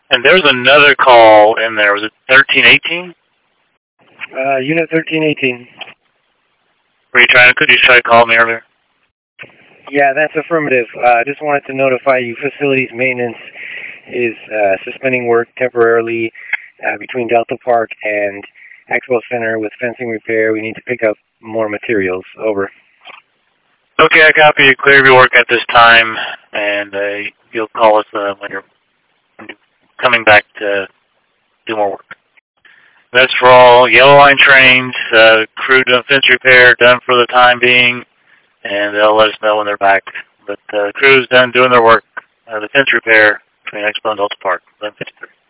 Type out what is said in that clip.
And there's another call in there. Was it 1318? Unit 1318. Could you try to call me earlier? Yeah, that's affirmative. Just wanted to notify you facilities maintenance is suspending work temporarily between Delta Park and Expo Center with fencing repair. We need to pick up more materials. Over. Okay, I copy you. Clear your work at this time, and you'll call us when you're coming back to do more work. That's for all Yellow Line trains, crew doing fence repair, done for the time being, and they'll let us know when they're back. But the crew's done doing their work, the fence repair between Expo and Delta Park, 11:53.